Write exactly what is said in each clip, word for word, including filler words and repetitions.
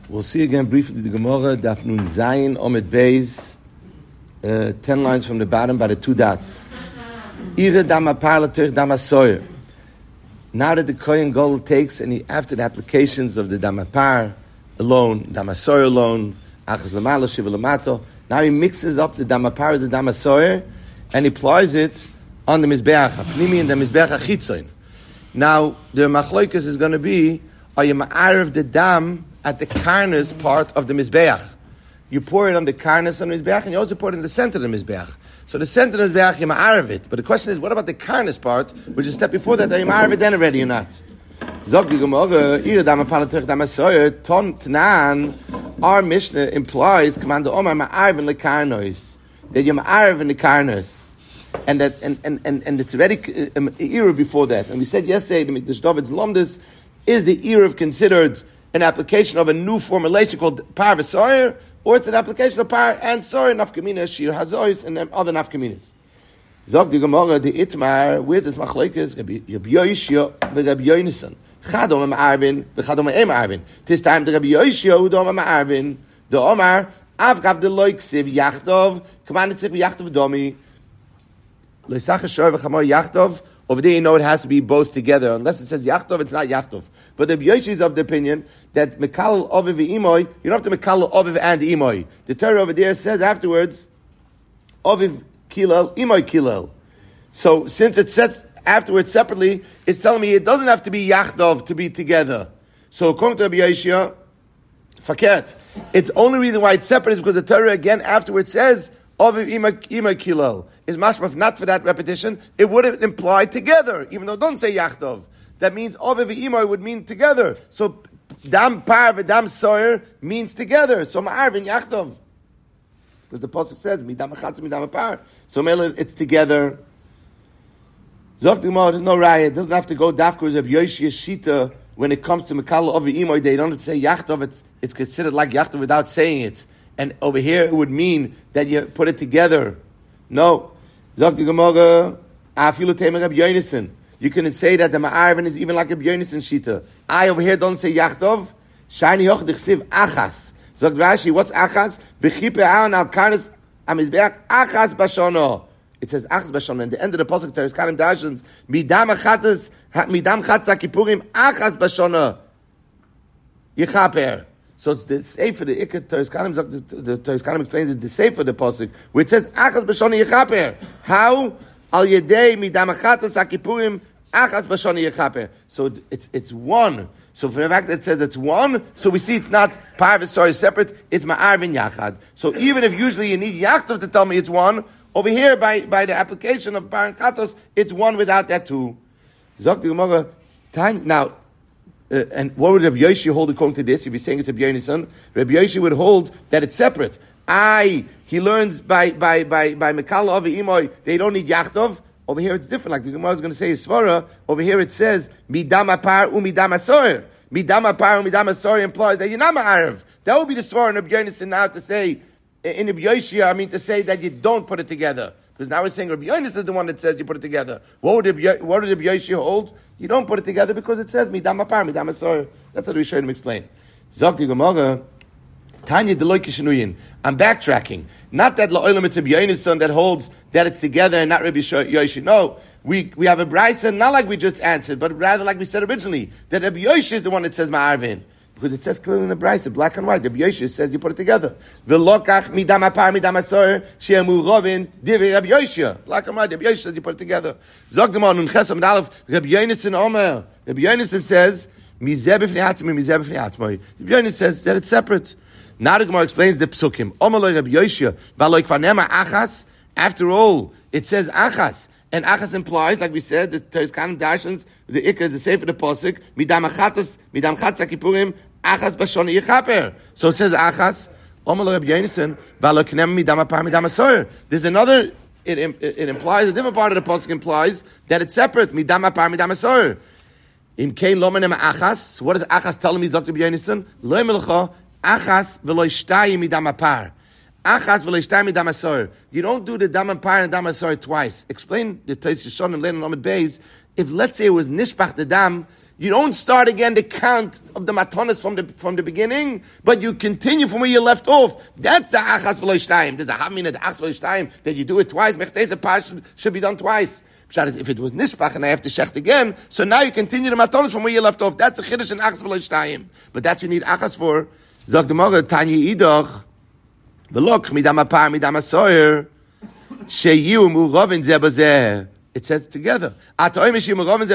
We'll see again briefly the Gemara, Daf Nun Zayin, Omid Beis, uh, ten lines from the bottom by the two dots. Ire dama parla tech dama soyer. Now that the Kohen Gadol takes, and he, after the applications of the dama par alone, dama soyer alone, achas lamalo, shiva lamato, now he mixes up the dama par with the dama soyer, and he applies it on the mizbeach hapnimi and the mizbeach hachitzon. Now, the machloikas is going to be, are you ma'arev the dam at the karnas part of the mizbeach? You pour it on the karnas on the mizbeach, and you also pour it in the center of the mizbeach. So the center of the mizbeach, you ma'arev it. But the question is, what about the karnas part, which is a step before that, are you ma'arev it then already or not? Zog the Gemara, ira dama palatech dama soyer, ton tnan, our Mishnah implies, command the omar ma'arev in the karnos, that you're ma'arev in the karnas. And that and, and, and, and it's already um, era before that. And we said yesterday the Mikdash David's Lomdus is the era of considered an application of a new formulation called par v'soyer, or it's an application of par and soyer, nafkamina, shir hazois, and other nafkaminas. Zog the Gemara, the Itmar, where's this machlokes? Rabbi Yoshia v'Rabbi Yonasan. Chadom ma'arvin, v'chadom ma'em ma'arvin. This time the Rabbi Yoshia udom ma'arvin, the Omar, avgav the loiksiv yachtov, commanded sich yachtov domi. Over there, you know it has to be both together. Unless it says Yachtov, it's not Yachtov. But the Yoshi is of the opinion that Mekal Oviv Imoy, you don't have to Mekal Oviv and Imoy. The Torah over there says afterwards, Oviv Kilel, Imoy Kilel. So since it says afterwards separately, it's telling me it doesn't have to be Yachtov to be together. So according to Rabbi Yoshia, Faket, it's only reason why it's separate is because the Torah again afterwards says, Oviv Imoy Kilel. Is mashmaf not for that repetition, it would have implied together, even though don't say yachtov. That means Oviv Imoy would mean together. So dam par v'dam soyer means together. So ma'arvin yachtov. Because the pasuk says midam achatz midam par. So mele it's together. Zok d'Gemara, there's no raya. It doesn't have to go dafka of Yoshia Shita when it comes to Mekal Oviv Imoy. They don't have to say yachtov. It's it's considered like yachtov without saying it. And over here it would mean that you put it together. No. Zog the Gemara, afilu temer Rabbi Yonasan. You can say that the ma'arvin is even like a Rabbi Yonasan shita. I over here don't say yachtov. Shani hoch dichsiv achas. Zog Rashi, what's achas? V'chipe aaron al karnas amizbeach achas bashono. It says achas bashono. And the end of the pasuk there is kalim dashans. Midam achatas, midam chatza kippurim achas bashono. Yichaper. So it's the sefer the Iker Teres Kanim. The Teres Kanim explains it's the sefer the pasuk where it says Achas b'shoni yechaper. How al yedei midam achatas hakipurim Achas b'shoni yechaper. So it's it's one. So for the fact that it says it's one, so we see it's not par v'soyer separate. It's ma'arvin yachad. So even if usually you need yachtov to tell me it's one, over here by, by the application of par and chatos, it's one without that too. Zok the Gemara. Now. Uh, and what would Rabbi Yoshi hold according to this? If he's saying it's Rabbi Yonasan, Rabbi Yoshi would hold that it's separate. I, he learns by by by by Mekal Ovi Imoy, they don't need Yachtov. Over here it's different. Like the Gemara is going to say, Svara. Over here it says Midam Apar u'Midam Asoyer. Midam Apar u'Midam Asoyer implies that you're not ma'arev. That would be the Svara in Rabbi Yonasan now to say in Rabbi Yoshi. I mean to say that you don't put it together. Because now we're saying Rabbi Yonasan is the one that says you put it together. What would Rabbi, what would Rabbi Yoshi hold? You don't put it together because it says midam apar, midam asoyer. That's what we should explain. Zok the Gemara, Tanya deloy kishenuyin. I'm backtracking. Not that la'olam it's Rabbi Yonasan that holds that it's together and not Rabbi Yoshi. No, we we have a brayso not like we just answered, but rather like we said originally that Rabbi Yoshi is the one that says ma'arvin. Because it says clearly in the brayso, black and white. Rabbi Yoshi says you put it together. V'lokach midam apar midam asoyer she'emu rovin divrei Rabbi Yoshi. Black and white. Rabbi Yoshi says you put it together. Zok the Gemara nun chesam dalef. Rabbi Yonasan Omer. Rabbi Yonasan says mizeh b'fnei atzmai mizeh b'fnei atzmai. Rabbi Yonasan says that it's separate. Now the Gemara explains the psukim. Omer lo Rabbi Yoshi v'lo kvanema achas. After all, it says achas. And achas implies, like we said, the Teres Kanim Darshans, the Iker, the Sefer, the Posik, midam achatas, midam chatza kippurim, achas bashoni yichaper. So it says achas, Omer lo Rabbi Yonasan, v'lo knem midam apar midam asoyer. There's another, it, it, it implies, a different part of the Posik implies that it's separate, midam apar midam asoyer. Im kein lo menem achas, so what does achas tell me, Doctor Rabbi Yonasan? Lo melcha, achas v'lo ishtai midam apar. Achas v'leishtai midam asoyer. You don't do the dam apar and dam asoyer twice. Explain the Tais Yishonim later on Amid Beis. If let's say it was nishpach the dam, You don't start again the count of the matonis from the from the beginning, but you continue from where you left off. That's the achas v'lo shtayim. There's a hamina the achas v'lo shtayim that you do it twice. Mechtesa pash should be done twice. If it was nishpach and I have to shecht again, so now you continue the matonis from where you left off. That's a chiddush in achas v'lo shtayim. But that's what you need achas for. Zog the Gemara Tanya Idoch v'lok midam apar midam asoyer sheyu murovin zebazeh. It says together. Achas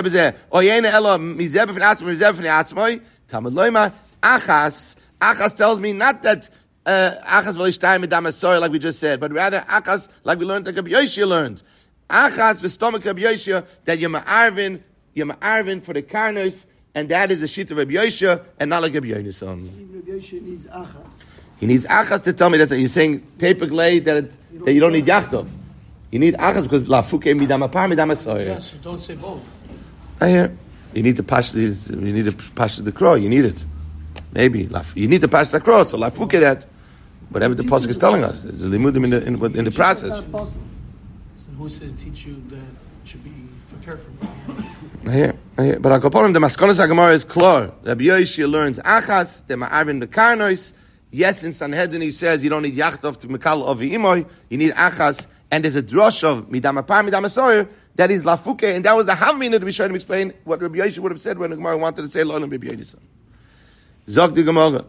Achas tells me not that Achas v'lishtayim midam asoyer like we just said, but rather Achas like we learned like Rabbi Yoshia learned. Achas v'stomach Rabbi Yoshia that you're ma'arvin, you're ma'arvin for the karnos, and that is the sheet of Rabbi Yoshia and not like Rabbi Yoshia. Rabbi Yoshia needs Achas. He needs Achas to tell me that you're saying tepiglei that it, that you don't need Yachtov. You need achas because lafuke midam apar midam asoyer. Yes, so don't say both. I hear. You need to pass the you need to pass the crow. You need it. Maybe you need to pass the crow. So lafuke that. Whatever the pasuk is telling us, is limudim in the in, in the process. So who said teach you that it should be for careful? I hear. I hear. But Akaponim the maskonas hagemara is clear. Rabbi Yoshia learns achas. The ma'arvin the karnos. Yes, in Sanhedrin he says you don't need yachtov to mekal ovi imoy. You need achas. And there's a drush of midam apar midam asoyer that is lafuke, and that was the havmina to be trying to explain what Rabbi Yoshia would have said when the Gemara wanted to say lo and Rabbi Yoshia. Zog the Gemara,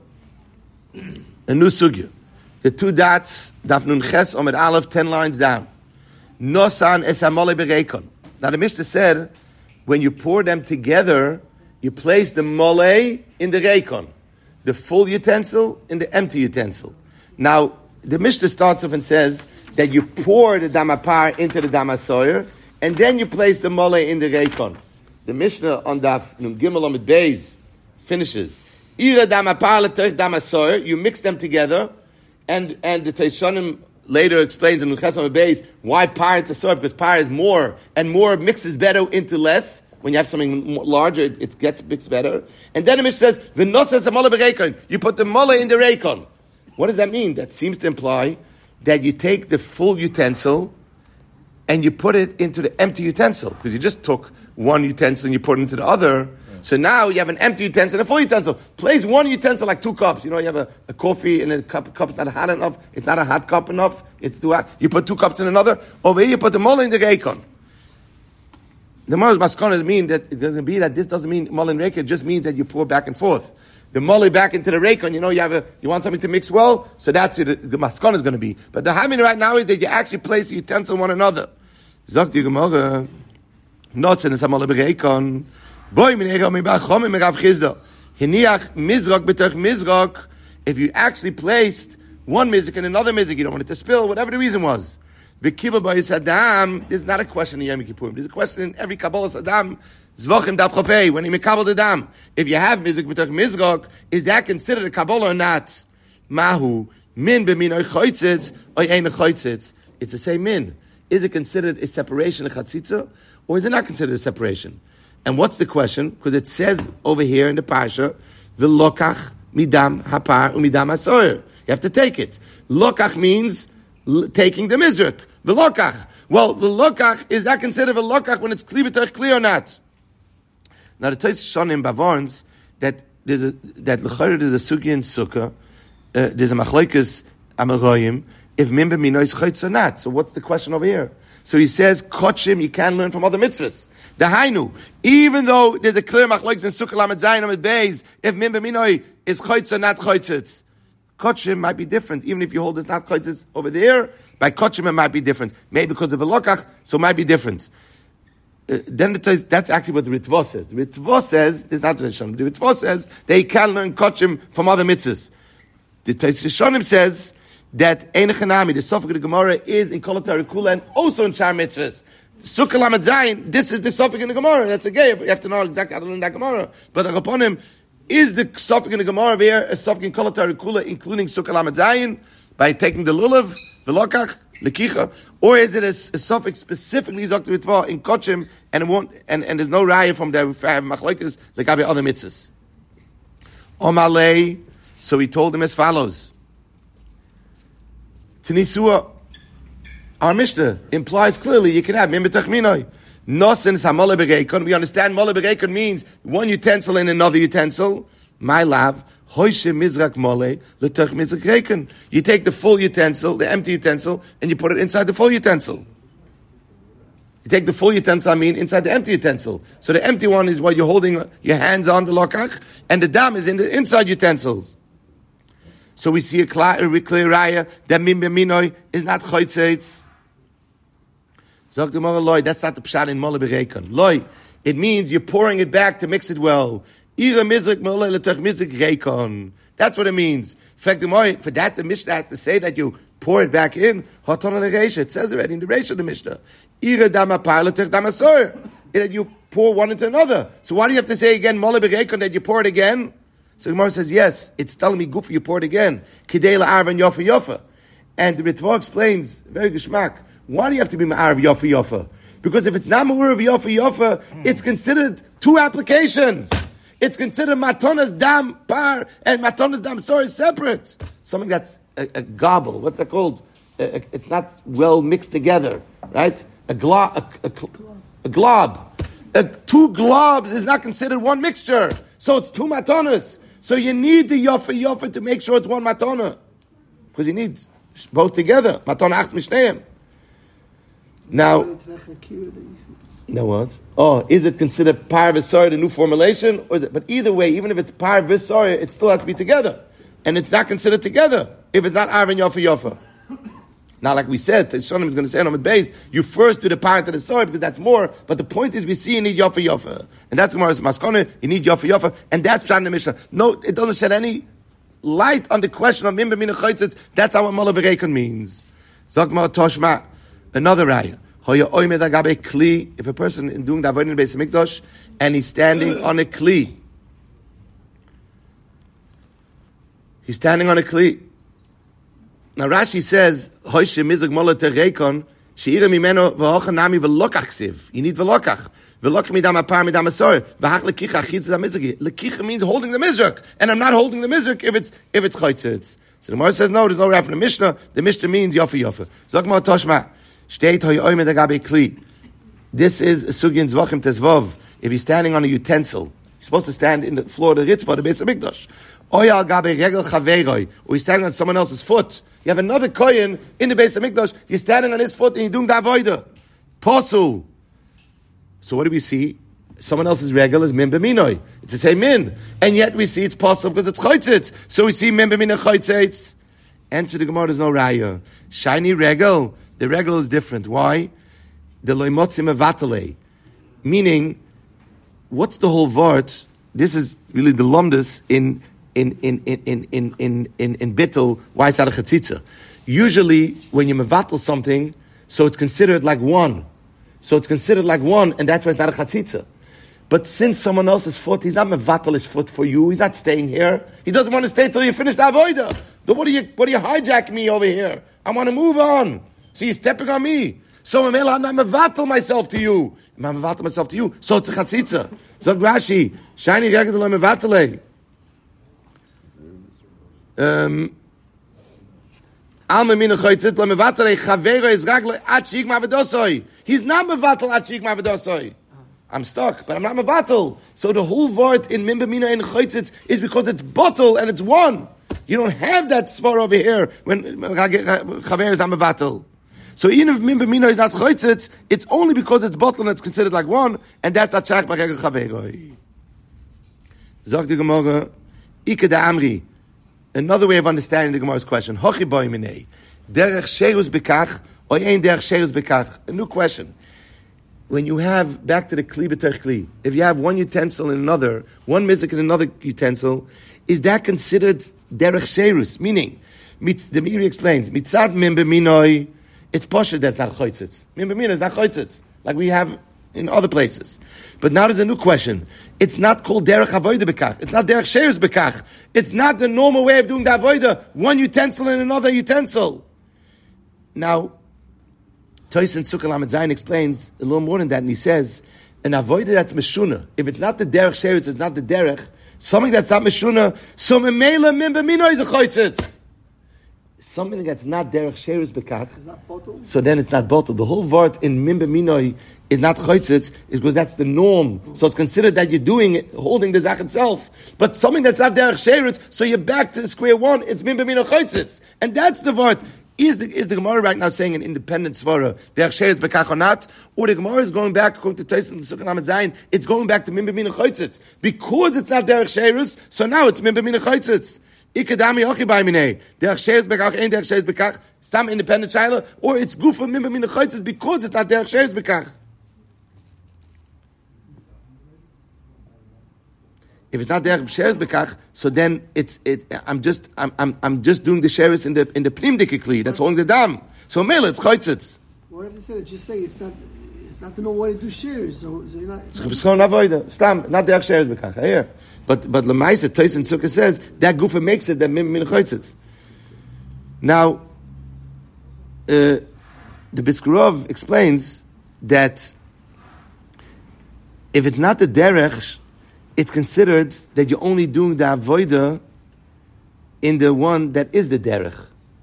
a new sugya. The two dots, daf nun ches omed aleph, ten lines down. Nosan es hamole bereikon. Now the Mishnah said, when you pour them together, you place the mole in the reikon, the full utensil in the empty utensil. Now the Mishnah starts off and says that you pour the damapar into the damasoyer, and then you place the mole in the reikon. The Mishnah on daf nun gimel amid beis finishes. Ira damapar letoich damasoyer. You mix them together, and and the Teishonim later explains in Nuches amid beis why par into soyer, because par is more, and more mixes better into less. When you have something larger, it, it gets mixed better. And then the Mishnah says v'nosas hamole bereikon. You put the mole in the reikon. What does that mean? That seems to imply that you take the full utensil and you put it into the empty utensil, because you just took one utensil and you put it into the other. Yeah. So now you have an empty utensil and a full utensil. Place one utensil like two cups. You know, you have a, a coffee in a cup. A cup is not hot enough. It's not a hot cup enough. It's too hot. You put two cups in another. Over here, you put the mole in the reikon. The Gemara's maskonas mean that it doesn't be that this doesn't mean mole in reikon. It just means that you pour back and forth. The mole back into the reikon, you know, you have a, you want something to mix well, so that's it, the maskon is going to be. But the hamin right now is that you actually place the utensil on one another. Zok di Gemara, nosen es hamole bereikon, boy min ega mi bachom mi Rav Chizda, hiniach mizrok betoch mizrok. If you actually placed one mizik and another mizik, you don't want it to spill, whatever the reason was. V'kibbel b'yis adam. This is not a question in Yom Kippurim. This is a question in every Kabbalah Adam. Zvochim daf chofei, when he mekabel the dam. If you have mizik b'toch mizrok, is that considered a Kabbalah or not? Mahu, min b'min oy choitzitz, oy ein choitzitz. It's the same min. Is it considered a separation, a chatzitza, or is it not considered a separation? And what's the question? Because it says over here in the parsha, v'lokach midam hapar u'midam hasoyer. You have to take it. Lokach means l- taking the mizrok. V'lokach. Well, the lokach, is that considered a lokach when it's kli b'toch kli or not? Now the Tais Shonim Bavarns that there's a that l'chayr there's a sugi in sukkah, uh, there's a machlokes amaroyim if mimba minois chaytz or not. So what's the question over here? So he says kochim you can learn from other mitzvahs. The hainu, even though there's a clear machlokes in sukkah lamed zayin lamed beis if mimba minoi is chaytz or not chaytz. Kochim might be different, even if you hold it's not chaytz over there. By kochim it might be different, maybe because of a lokach, so it might be different. Uh, then the, that's actually what the Ritva says. The Ritva says, it's not the Rishonim, the Ritva says they can learn kochim from other mitzvahs. The Rishonim says that Ein Chanami, the Sofek of the Gemara, is in Kol Kula and also in Shar mitzvahs. Sukkah Lamed Zayin, this is the Sofek in the Gemara. That's a gay. You have to know exactly how to learn that Gemara. But upon him, is the Sofek in the Gemara here a Sofek in Kol Kula, including Sukkah Lamed Zayin, by taking the Lulav, the Lokach, Lekicha, or is it a, a suffix specifically Zok Ritva in Kochim, and it won't, and, and there's no raya from the Machlokes like other mitzvahs? Omalei, so he told him as follows: Tanisua, our Mishnah implies clearly you can have Mim B'Tach Minoi. Nosen is hamole berekon. We understand mole berekon means one utensil in another utensil. My love, hoishe mizrak mole l'tech mizrak rekon. You take the full utensil, the empty utensil, and you put it inside the full utensil. You take the full utensil, I mean, inside the empty utensil. So the empty one is what you're holding your hands on, the lokach, and the dam is in the inside utensils. So we see a clear, a clear raya that mim b'minoi is not choytzeitz. Zog the Gemara, loy, that's not the pshat in mole berekon. Loy, it means you're pouring it back to mix it well. Ira mizrik mole l'tech mizrik rekon. That's what it means. In fact, for that the Mishnah has to say that you pour it back in. It says already in the Reisha of the Mishnah. Ira dama par l'tech dama soyer. That you pour one into another. So why do you have to say again mole berekon that you pour it again? So the Gemara says, yes, it's telling me goof, you pour it again. Kidei la'arv and yofa yofa. And the Ritva explains, very geschmack, why do you have to be ma'arv yofa yofa? Because if it's not ma'arv yofa yofa, it's considered two applications. It's considered matonas dam par and matonas dam soy separate. Something that's a, a gobble. What's that called? A, a, it's not well mixed together, right? A glob. A, a, a glob. A, two globs is not considered one mixture. So it's two matonas. So you need the yofa yofa to make sure it's one matona. Because you need both together. Matona achs mishneim. Now, now what? Oh, is it considered par v'soyer, the new formulation? Or is it? But either way, even if it's par v'soyer, it still has to be together. And it's not considered together if it's not arvin yofa yofa. Now, like we said, Shonim is going to say on the base, you first do the par to the soyer because that's more. But the point is, we see you need yofa yofa. And that's Gemara's maskone, you need yofa yofa. And that's pshat in the Mishnah. No, it doesn't shed any light on the question of mimba mina chaytzitz. That's how what mole berekon means. Zok Gemara Toshma, another raya. If a person is doing the avodah in the Beis Hamikdash and he's standing on a kli, he's standing on a kli. Now Rashi says, "Hoyshe mizig mola terekon sheira mimeno v'hocha nami v'lokach ksiv." You need v'lokach. V'lokach midam apar midam asor. V'hach lekicha chitzah mizigi. Lekicha means holding the mizrach, and I'm not holding the mizrach if it's if it's chaytzitz. So the Gemara says, no, there's no raf in the Mishnah. The Mishnah means yofa yofa. Zok Gemara Toshma. This is a sugya in Zvachim Tezvov. If he's standing on a utensil, you're supposed to stand in the floor of the Ritzvah, the Beis Hamikdash. Or he's standing on someone else's foot. You have another kohen in the Beis Hamikdash, you're standing on his foot and you're doing the avodah. Posul. So what do we see? Someone else's regel is min b'minoi. It's the same min. And yet we see it's possible because it's chaytzitz. So we see min b'minoi chaytzitz. Enter the Gemara, there's no raya. Shiny regel. The regel is different. Why? The loimotzim evatale. Meaning, what's the whole vart? This is really the lumdus in in in in in in in in, in bittul. Why is that a chatzitza? Usually, when you mevatel something, so it's considered like one. So it's considered like one, and that's why it's not a chatzitza. But since someone else's foot, he's not mevatel his foot for you. He's not staying here. He doesn't want to stay till you finish the avodah. But what are you what are you hijacking me over here? I want to move on. So you're stepping on me. So I'm not mevatel myself to you. I'm mevatel myself to you. So it's a chatzitza. So Rashi, shiny regel lo mevatele. Um, Alma mina chaytzit lo mevatele chavero is ragle at shigma v'dosoi. He's not mevatel at shigma v'dosoi. I'm stuck, but I'm not mevatel. So the whole word in mimba mina and chaytzit is because it's bottle and it's one. You don't have that svar over here when chaver is not mevatel. So even if mimba mina is not chaytzitz, it's only because it's bottle and it's considered like one, and that's atchak b'regel chaveroi. Zog the Gemara, Ika da Amri. Another way of understanding the Gemara's question. Hochi boi minei. Derech sheirus bekach, or ein derech sheirus bekach. A new question. When you have, back to the kli b'tech kli, if you have one utensil in another, one mizik in another utensil, is that considered derech sheirus? Meaning, the Meiri explains, mitzad mimba minoi, it's posher that's not chaytzitz. Mimba mina is not chaytzitz, like we have in other places. But now there's a new question. It's not called derech avoida bekach. It's not derech sheirus bekach. It's not the normal way of doing the avoida. One utensil in another utensil. Now, Toyson Sukkah Lamed Zayin explains a little more than that, and he says, an avoida that's meshuna. If it's not the derech sheirus, it's not the derech. Something that's not meshuna. So memela mimba mino is a chaytzitz. something that's not derech sheres bekach, It's not bottle. so then it's not bottled. The whole word in mimbe minoi is not choitzitz, is because that's the norm. So it's considered that you're doing it, holding the zach itself. But something that's not derech sheres, so you're back to square one. It's mimbe minoi choitzitz, and that's the word. Is the is the Gemara right now saying an independent svara derech sheres bekach or not, or the Gemara is going back according to Tosfos and Sukkah Lamed Zayin? It's going back to mimbe minoi choitzitz because it's not derech sheres. So now it's mimbe minoi choitzitz. Ikadami ochi by minei. Derech sheres bekach ain't derech sheres bekach. Stam independent shaila, or it's gufa mimba min choitzes because it's not derech sheres bekach. If it's not derech sheres bekach, so then it's it. I'm just I'm I'm I'm just doing the sheres in the in the pnim dikikli. That's holding the dam. So mele it's choitzes. What if they said it? Just say it's not. It's not the normal way to do shares. So, so you're not. It's chibson avoida. Stam not derech sheres bekach. Here. But but Lemaisa Tosfos and Sukkah says that gufa makes it that min min choitzes. Now, uh, the Biskurov explains that if it's not the derech, it's considered that you're only doing the avoida in the one that is the derech.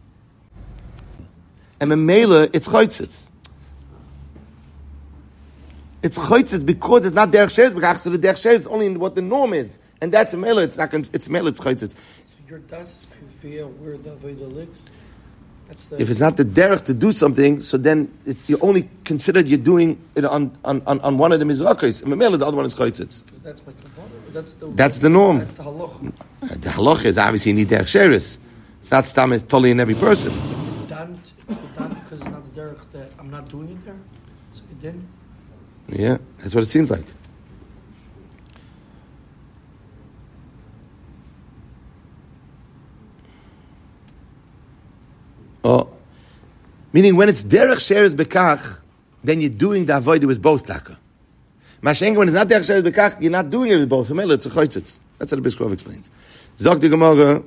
And memela, it's choitzes. It's choitzes because it's not derech sheres bekach. So the derech sheres is only in what the norm is. And that's a mela. It's not. It's mela. It's choitzes. So your das is kavia where the avodah lives. That's the. If it's not the derech to do something, so then it's, you only considered you're doing it on on, on, on one of the mizrakos. And mela, the other one is choitzes. Because that's my kavanah. That's the. That's the norm. That's the halacha. The halacha is obviously you need derech sheres. It's not stam. It's totally in every person. Done. It's done because it's not the derech that I'm not doing it there. So it didn't. Yeah, that's what it seems like. Oh, meaning when it's derech sheres bekach, then you're doing the avodah with both taka. Mashenga, when it's not derech sheres bekach, you're not doing it with both. It's a choitzitz. That's what the Biskurov explains. Zog the Gemara.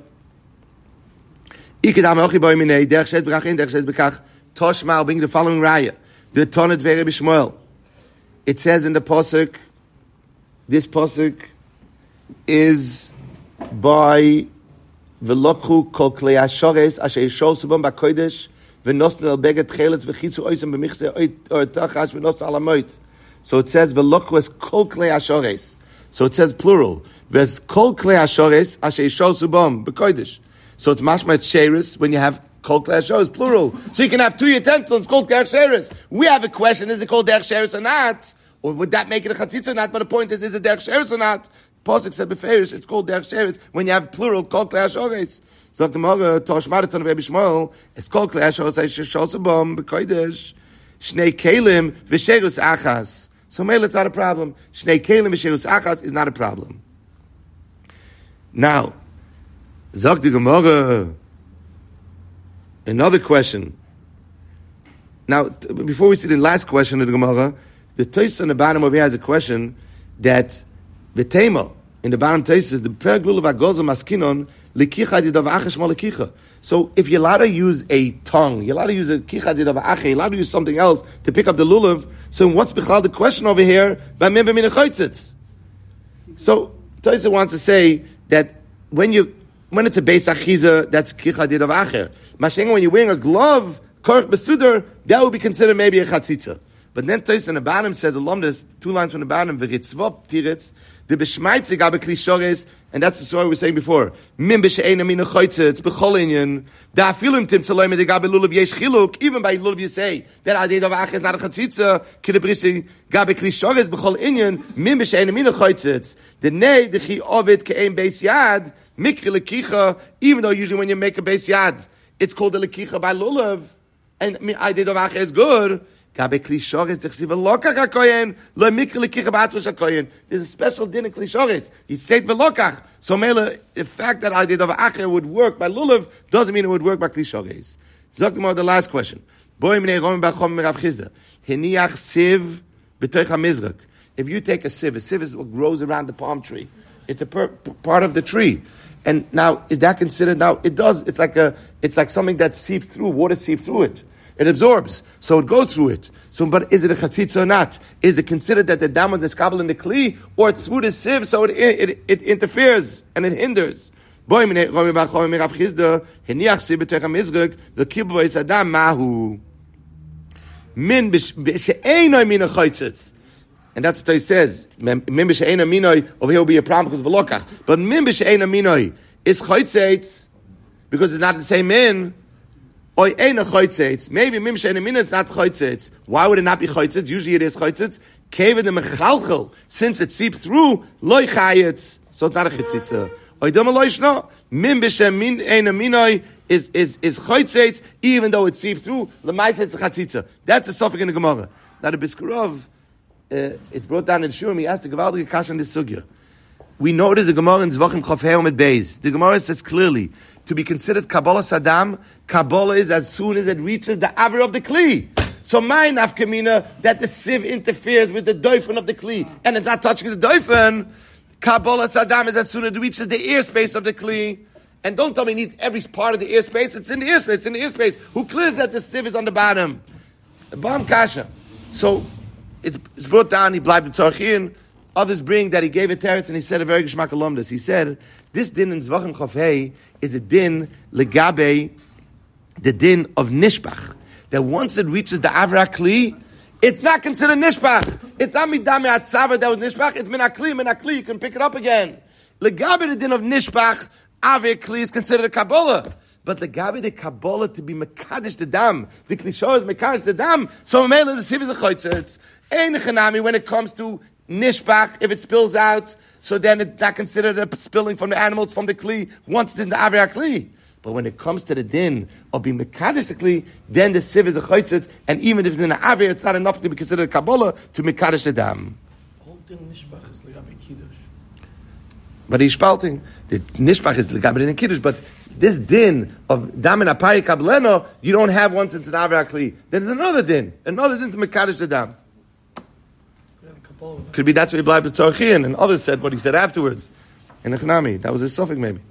Ikadam ochi boi minei derech sheres bekach in derech sheres bekach. Toshma, I'll bring the following raya. The tonet vere b'shmuel. It says in the pasuk. This pasuk is by. V'lokhu kol klei hashores asher yishol subam b'kodesh v'nosnu al beged cheles v'chitzu oisem b'michse or tachash v'nosnu al hamoit. So it says v'lokhu es kol klei hashores. So it says plural. V'es kol klei hashores asher yishol subam b'kodesh. So it's mashma sheres when you have kol klei hashores plural. So you can have two utensils called klei hashores. We have a question: is it called derech sheres or not? Or would that make it a chatzitz or not? But the point is, is it derech sheres or not? Pasuk said beferish, it's called derech sheres when you have plural called klei hashores. So the Gemara tosh maraton Rabbi Shmuel, it's called klei hashores asher yishol subam b'kodesh shnei kelim v'sherus achas. So mele it's not a problem. Shnei kelim v'sherus achas is not a problem. Now, zok the Gemara. Another question. Now, t- before we see the last question of the Gemara, the Tosfos on the bottom over here has a question that the tema in the bottom Tosfos the perglul of agozah maskinon likicha didav achesh mo likicha. So if you're allowed to use a tongue, you're allowed to use a kicha didav ache, you're allowed to use something else to pick up the lulav. So what's bichlal the question over here? By member min choitzitz. So Tosfos wants to say that when you when it's a beis achiza, that's kicha didav acher. Mashenga, when you're wearing a glove, korch besudar, that would be considered maybe a chatzitza. But then Tosfos in the bottom says, alumnus, two lines from the bottom, v'ritzvop tiritz, the b'shmaitze gabe kli shores, and that's the story we were saying before. Min b'she'ena min choitzitz, b'chol inyan, da afilim tim tzaloyim de gabe lulav yesh chiluk, even by lulav you say, that adei dav ach is not a chatzitza, kidebrishi gabe kli shores, b'chol inyan, min b'she'ena min choitzitz, the nei, the chi ovid ke'em beis yad, mikri lekicha, even though usually when you make a beis yad, it's called a lekicha by lulav, and adei dav ach is good. There's a special din in klishores. He said velokach. So mele, the fact that I did of acher would work by lulav doesn't mean it would work by klishores. Zok about the last question. Boy minei romen b'chom merav chizda. Heniach siv b'toich hamizrak. If you take a sieve, a sieve is what grows around the palm tree. It's a per, part of the tree. And now, is that considered? Now, it does. It's like a. It's like something that seeps through. Water seeps through it. It absorbs, so it goes through it. So, but is it a chatzitza or not? Is it considered that the dam is kabel in the kli, or it's through the sieve, so it, it it interferes and it hinders? Boy mine Rami bar Chomim Rav Chizda, heniach siv b'toich hamizruk, v'kibbo es adam mahu. Min b'she'enoi min ha-choitzitz. And that's what he says. Min b'she'enoi minoi, over here will be a problem because of v'lokach. But min b'she'enoi minoi is choitzitz, because it's not the same min. Oy eina choitzitz. Maybe min b'she'enoi minoi it's not choitzitz. Why would it not be choitzitz? Usually it is choitzitz. Kevin the mechalchel, since it seeped through, loy chayitz. So it's not a chitzitza. Oy doma loy shno. Min b'she'enoi minoi is is is choitzitz, even though it seeped through. L'maisa it's a chatzitza. That's a suffix in the Gemara. Now the Biskurov, uh, it's brought down in Shurim. He asked the Gavaldige Kasha on this sugya. We know there's a Gemara in Zvachim Chof Heom at Beis. The Gemara says clearly to be considered Kabbalah Saddam. Kabbalah is as soon as it reaches the aver of the kli. So my nafkamina that the sieve interferes with the doifen of the kli and it's not touching the doifen. Kabbalah Saddam is as soon as it reaches the airspace of the kli. And don't tell me it needs every part of the airspace. It's in the airspace. It's in the airspace. Who clears that the sieve is on the bottom? The bomb kasha. So it's, it's brought down. He blind the tzarchin. Others bring that he gave a teretz and he said a very geshmak alumnus. He said this din in Zvachim Chof Hei is a din legabe, the din of nishbach. That once it reaches the avra kli, it's not considered nishbach. It's not midame atzava that was nishbach. It's min akli, min akli. You can pick it up again. Legabe the din of nishbach. Aver kli is considered a Kabbalah. But the Gabi, the Kabbalah to be Mekadesh the Dam. The Klisho is Mekadesh the Dam. So Mele, the Siv is a Choytzitz. Ein Chanami, when it comes to Nishbach, if it spills out, so then it's not considered a spilling from the animals, from the Kli, once it's in the Aver Kli. But when it comes to the din of being Mekadesh the Kli, then the Siv is a Choytzitz, and even if it's in the Aver, it's not enough to be considered a Kabbalah to Mekadesh the Dam. The whole din Nishbach is like a Kiddush. But he's spalting. The nishbach is legabe in kiddush, but this din of dam and apari kableno, you don't have one since an aver kli. There's another din, another din to mekadesh the dam. Could be that's what he blind with tzarchin, and others said what he said afterwards. In the Chanami, that was his suffix maybe.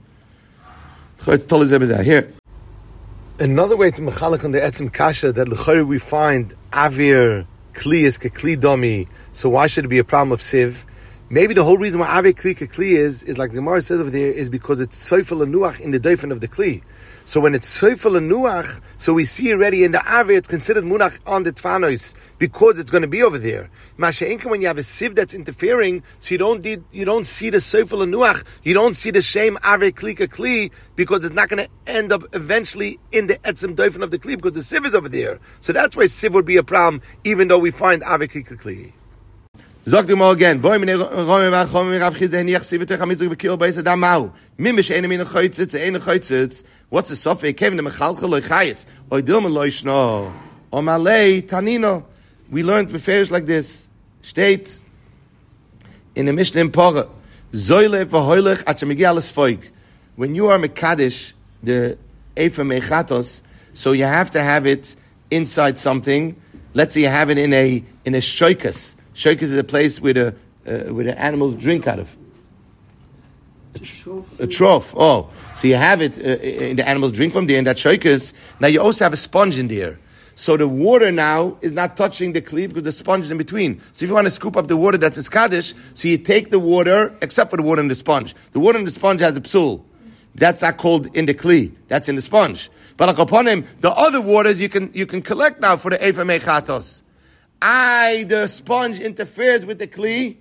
Here, another way to mechalek on the etzim kasha that l'chayr we find avir kli is kekli domi. So why should it be a problem of siv? Maybe the whole reason why Avir Kli Kli is, is like the Gemara says over there, is because it's Soifel and Nuach in the doifen of the Kli. So when it's Soifel and Nuach, so we see already in the Avir, it's considered Munach on the Tfanos, because it's going to be over there. Masha'inka, when you have a sieve that's interfering, so you don't need, you don't see the Soifel and Nuach, you don't see the shame Avir Kli Kli, because it's not going to end up eventually in the Etzim doifen of the Kli, because the sieve is over there. So that's why sieve would be a problem, even though we find Avir Kli Kli. Sagt ihm mal again. Boy, mine Rome war Rome Rav Chizda heniach siv b'toich hamizruk v'kil b'is adam mau. Min b'she'ena min ha-choitzitz, eina choitzitz. What's the suffix? Kevin the mechalchel loy chayitz. Oy dilma loy shno. O malei tanino. We learned beferish like this. Steht in the Mishnah in Porah. Zoyle v'hoylech at shemegia l'sfoig. When you are mekadesh, the efa mechatos, so you have to have it inside something. Let's say you have it in a in a shoikas. Shoikas is a place where the uh, where the animals drink out of. A, tr- a trough. Oh, so you have it, uh, and the animals drink from there, and that shoikas. Now you also have a sponge in there, so the water now is not touching the kli because the sponge is in between. So if you want to scoop up the water that's iskadish, so you take the water, except for the water in the sponge. The water in the sponge has a psul. That's not called in the kli. That's in the sponge. But upon him, the other waters you can you can collect now for the efa mechatos. I, the sponge interferes with the kli.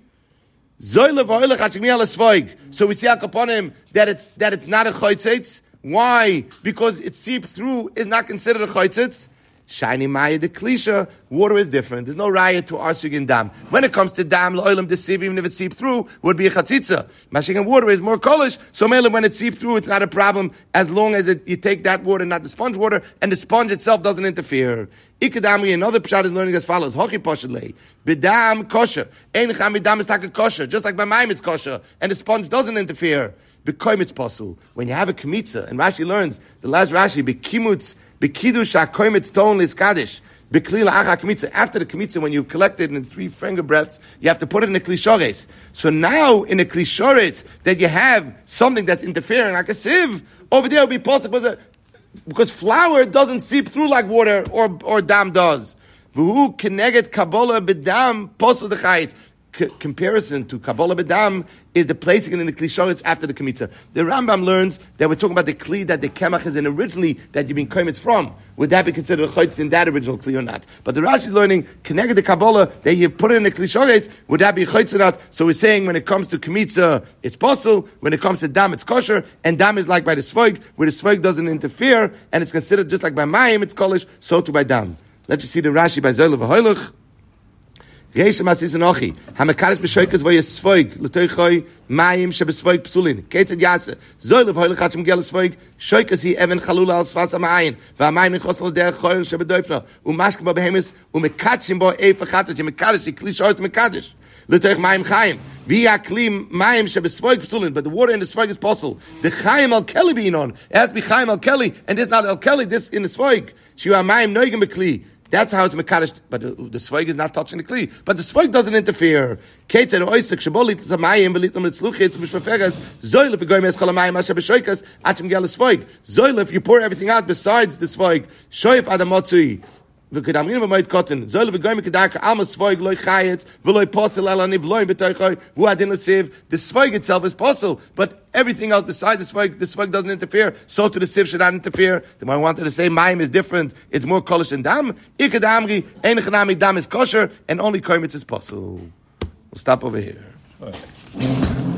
So we see upon him that it's that it's not a choitzitz. Why? Because it seeped through is not considered a choitzitz. Shiny maya the klisha, water is different. There's no raya to arsug in dam. When it comes to dam, l'oilam deceive, even if it seeped through, would be a chatzitza. Mashing and water is more kolish, so mele when it seeped through, it's not a problem as long as it, you take that water, not the sponge water, and the sponge itself doesn't interfere. Ikadamri, another pshat is learning as follows: Hochi poshalei, bidam kosher, ein cham bidam is taka kosher, just like by maim it's kosher, and the sponge doesn't interfere. Bekoim it's possible when you have a kmitza, and Rashi learns the last Rashi bekimutz. Bekidush hakoimitz ton liskadish. Beklila acha kmitza. After the kmitza, when you collect it in three finger breaths, you have to put it in a klishores. So now in a klishores that you have something that's interfering like a sieve, over there will be possible because, because flour doesn't seep through like water or or dam does. V'hu keneget kabbalah b'dam posel dechayitz. c- comparison to Kabbalah B'dam is the placing it in the Kli Shoretz after the Kemitza. The Rambam learns that we're talking about the Kli that the Kemach is in originally that you've been Komitz from. Would that be considered a Chotz in that original Kli or not? But the Rashi is learning, connected the Kabbalah, that you put it in the Kli Shoretz, would that be Chotz or not? So we're saying when it comes to Kemitza, it's possible. When it comes to Dam, it's kosher. And Dam is like by the Svog, where the Svog doesn't interfere, and it's considered just like by Mayim, it's Kolish, so too by Dam. Let's just see the Rashi by Zoyla V'Hoylach. Reisha Masis Enochi. Hamakaris b'shoikas v'yes Svog, l'toichoi Mayim shebesvog psulin. Ketzed Yase. Zoyla V'Hoylach hachem gel Svog, shoikas hi even chalula al sfas ha'mayin. V'amayim nechos al derech choyer shebedoifna. U'mashke bo behemis, u'mekatshim bo eif achatash, u'mekadish, u'kli shoretz mekadish. L'toich Mayim chayim. V'ya kli Mayim shebesvog psulin. But the water in the Svog is possible. The chayim al keli being on. It has to be chayim al keli, and this not al keli, this in the Svog. Shiu ha'mayim noigim b'kli. That's how it's mekadosh, but the, the Svog is not touching the Kli. But the Svog doesn't interfere. Kate said, "Oisek shabolit zamayim v'litum litzluchitz mishpaferes zoylef v'goyim es kolamayim asher b'shoikas achem gel Svog zoylef. You pour everything out besides the Svog. Shoyef adamotzui v'kedamrin v'moed cotton zoylef v'goyim kedarka alma Svog loy chayetz v'loy potzel elaniv loy b'toichoy v'uadin l'siv. The Svog itself is possible, but everything else besides the Svog, the Svog doesn't interfere. So to the sieve should not interfere. The one I wanted to say, Mayim is different. It's more kolish than Dam. Ikad Amri, Ein Chanami Dam is kosher, and only Koimitz is possible. We'll stop over here.